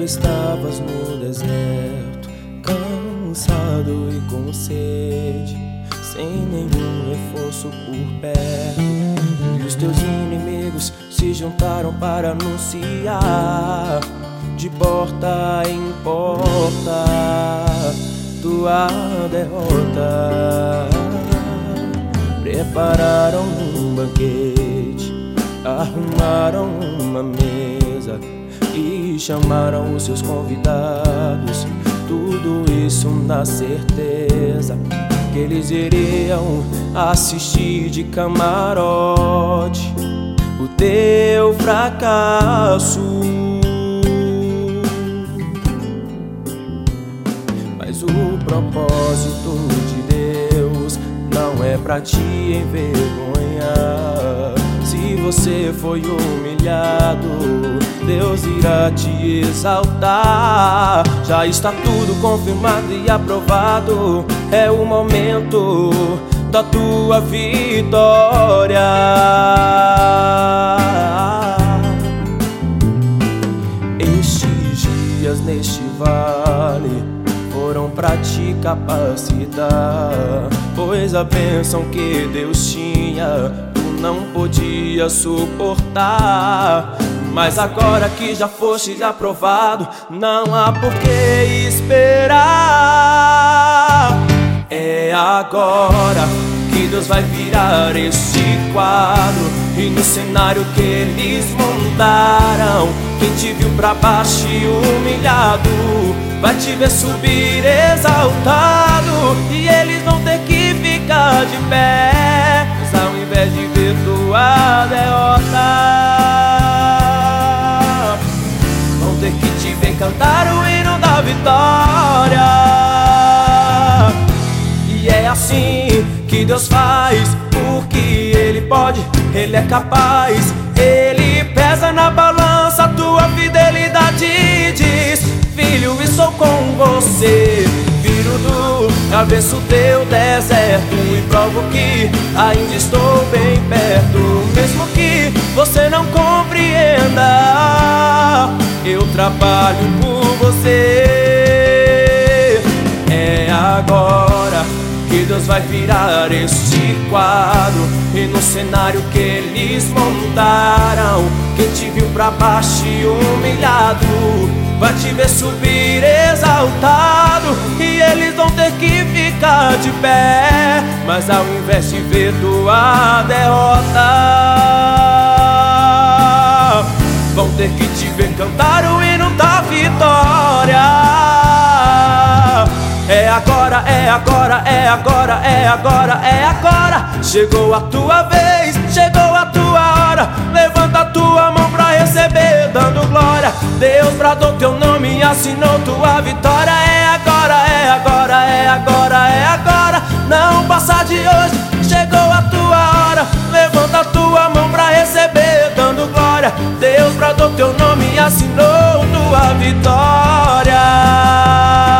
Tu estavas no deserto, cansado e com sede, sem nenhum reforço por perto. E os teus inimigos se juntaram para anunciar, de porta em porta, tua derrota. Prepararam um banquete, arrumaram uma mesa e chamaram os seus convidados. Tudo isso na certeza que eles iriam assistir de camarote o teu fracasso. Mas o propósito de Deus não é pra te envergonhar. Se você foi humilhado, Deus irá te exaltar. Já está tudo confirmado e aprovado, é o momento da tua vitória. Estes dias neste vale foram pra te capacitar, pois a bênção que Deus tinha não podia suportar. Mas agora que já foste aprovado, não há por que esperar. É agora que Deus vai virar este quadro, e no cenário que eles montaram, quem te viu pra baixo e humilhado vai te ver subir exaltado. E eles vão ter que ficar de pé, mas ao invés de ver tua derrota, vão ter que te ver cantar o hino da vitória. E é assim que Deus faz, porque Ele pode, Ele é capaz. Ele pesa na balança a tua fidelidade e diz: filho, estou com você. Viro do avesso teu deserto e provo que ainda estou bem perto. Mesmo que você não compreenda, eu trabalho por você. É agora que Deus vai virar este quadro, e no cenário que eles montaram, quem te viu pra baixo e humilhado vai te ver subir exaltado. E eles vão ter que ficar de pé, mas ao invés de ver tua derrota, vão ter que te ver cantar o hino da vitória. É agora, é agora, é agora, é agora, é agora. Chegou a tua vez, chegou a tua hora. Levanta a tua mão pra receber, dando glória. Deus bradou teu nome e assinou tua vitória. É agora, é agora, é agora, é agora. Não passa de hoje, chegou a tua hora. Levanta a tua mão pra receber, dando glória. Deus bradou teu nome e assinou tua vitória.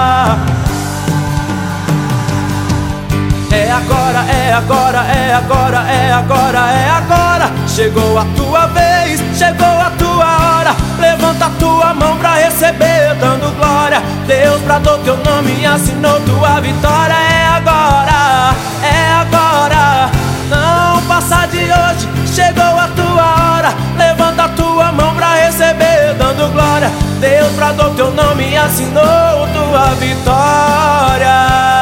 É agora, é agora, é agora, é agora, é agora. Chegou a tua vez, chegou a tua hora. Levanta a tua mão pra receber, dando glória. Deus bradou teu nome e assinou tua vitória. É agora, é agora. Não passa de hoje, chegou a tua hora. Levanta a tua mão pra receber, dando glória. Deus bradou teu nome e assinou tua vitória.